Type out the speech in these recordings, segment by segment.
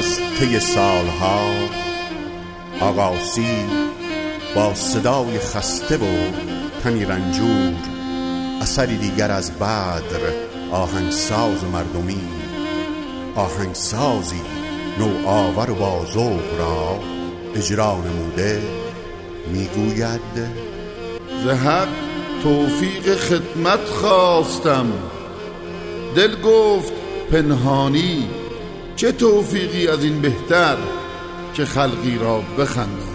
از طی سالها آغاسی با صدای خسته و تنی رنجور، اثری دیگر از بدر آهنگساز مردمی، آهنگسازی نوآور و با ذوق را اجرا نموده، میگوید ز حق توفیق خدمت خواستم، دل گفت پنهانی چه توفیقی از این بهتر که خلقی را بخندانی.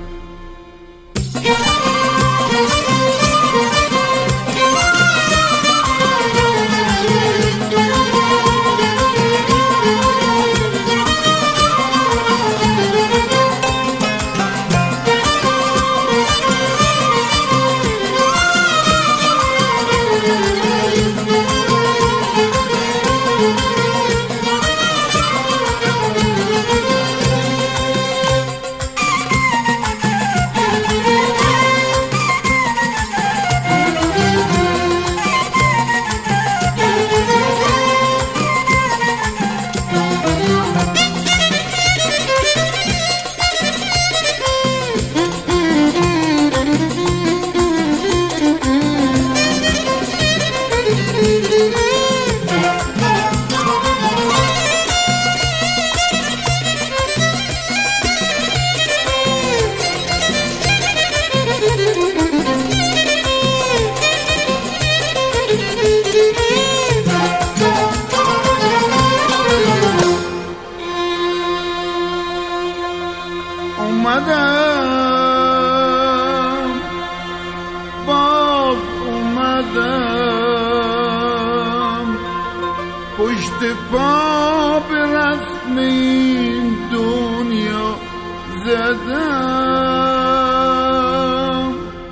اومدم پشت پا به رسم این دنیا زدم،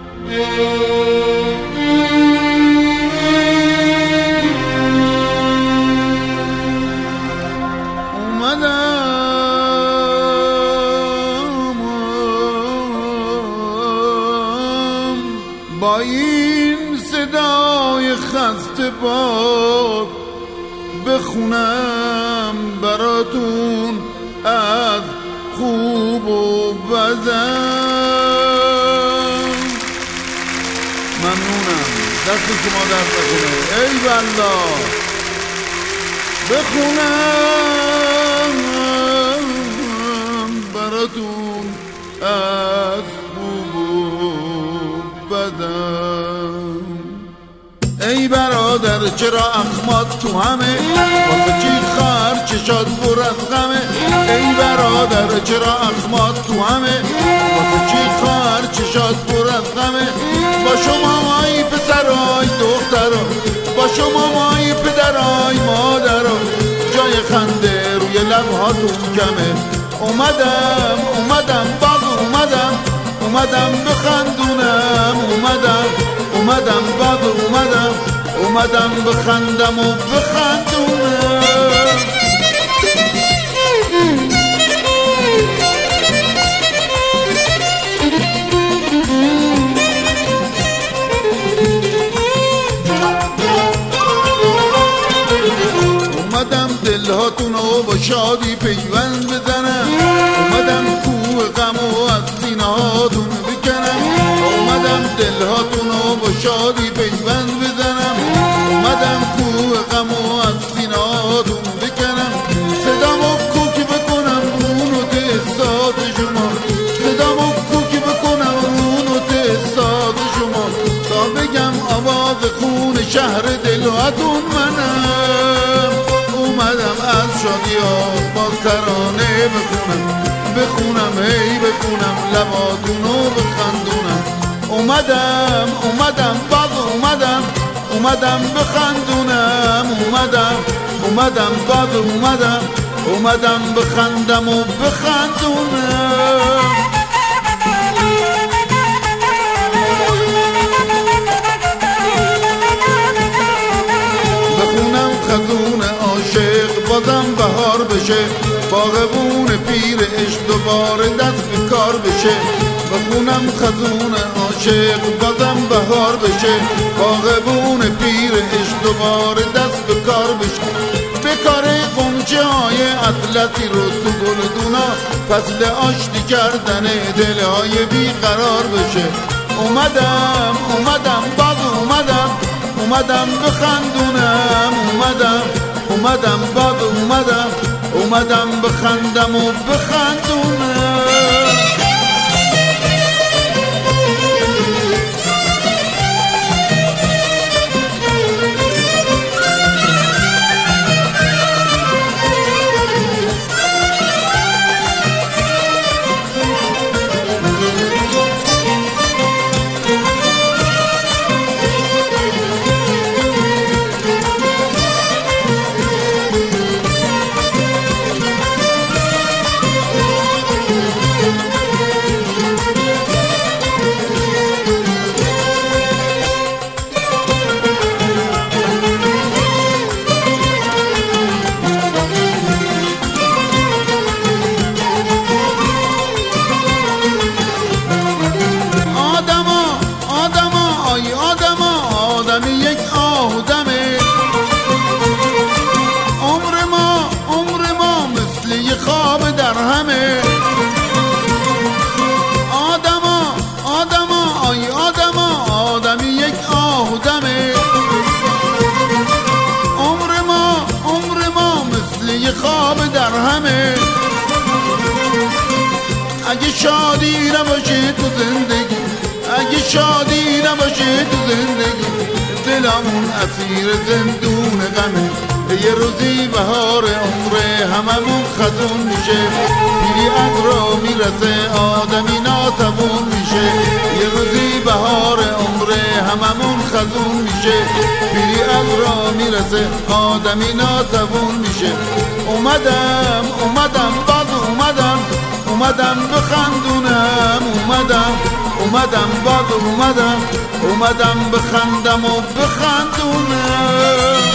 با این صدای خسته باد بخونم براتون از خوب و بدم. ممنونم، دست شما درد نکنه. ای والله بخونم براتون از خوب و بدم. ای برادر چرا اخمات تو همه، واسه چی خر چشات پر از غمه. ای برادر چرا اخمات تو همه، واسه چی خر چشات پر از غمه. با شما مایی پسرای دخترا، با شما مایی پدرای مادرا، جای خنده روی لبهاتون کمه. اومدم باز اومدم بخندونم، اومدم باز اومدم بخندم و بخندونم. اومدم دلهاتونو با شادی پیوند بزنم، اومدم کوه غمو از سینه هاتون بکنم. اومدم دلهاتونو با شادی پیوند بزنم، اومدم کوه غمو از سینه هاتون بکنم. صدامو کوکی بکنم رونو تحسات شما، صدامو کوکی بکنم رونو تحسات شما، تا بگم آواز خون شهر دلهاتون منم. اومدم از شادی ها با ترانه بخونم هی بخونم لباتونو بخندونم. اومدم باز اومدم بخندونم، اومدم باز اومدم بخندم و بخندونم. بخونم خزون عاشق بازم بهار بشه، باغبون پیر عشق دوباره دست به کار بشه. بخونم خزون عاشق بازم بهار بشه، باغبون پیر عشق دوباره دست به کار بشه. به کار قمچه های اطلسی رو تو گلدونا فصل آشتی کردن دلهای بیقرار بشه. اومدم باز اومدم بخندونم، اومدم باز اومدم بخندم و بخندونم. آدمی یک آدمه، عمر ما مثل یه خواب در همه. آدمی یک آدمه، عمر ما مثل یه خواب در همه. اگه شادی نباشه تو زندگی، اگه شادی نباشه تو زندگی، دلمون اسیر زندون غمه. یه روزی بهار عمره هممون خزون میشه، پیری عطرا میرسه آدمی ناتوون میشه. یه روزی بهار عمره هممون خزون میشه، پیری عطرا میرسه آدمی ناتوون میشه. اومدم باز اومدم بخندونم، اومدم باز اومدم بخندم و بخندونم.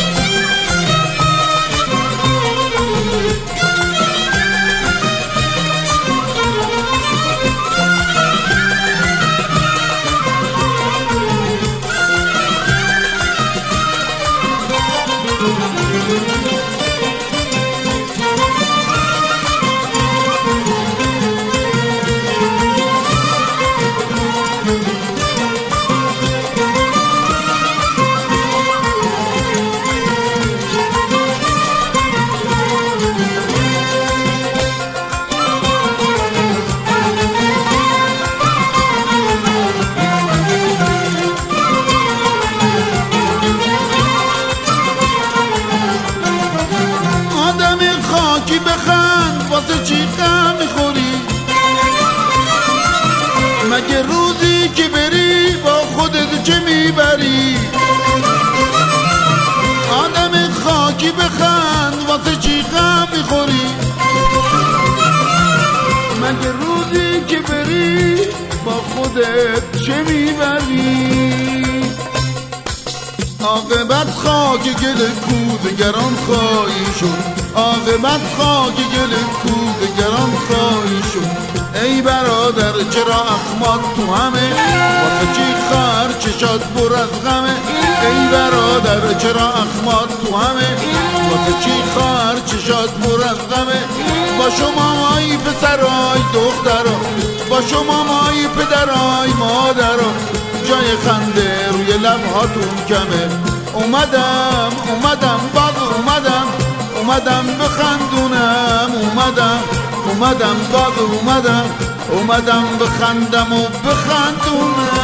خاکی بخند واسه چی غم میخوری؟ مگه روزی که بری با خودت چه میبری؟ آدم خاکی بخند واسه چی غم میخوری؟ مگه روزی که بری با خودت چه میبری؟ عاقبت خاک گل کودگران خواهی شد، عاقبت خاک گل کودگران خواهی شد. ای برادر چرا اخمات تو همه، واسه چی خر چشات پر از غمه؟ ای برادر چرا اخمات تو همه، واسه چی خر چشات پر از غمه؟ با شما مایی پسرای دخترا، با شما مایی پدرای مادرا، جای خنده روی لبهاتون کمه. اومدم باز اومدم بخندونم، اومدم باز اومدم بخندم و بخندونم.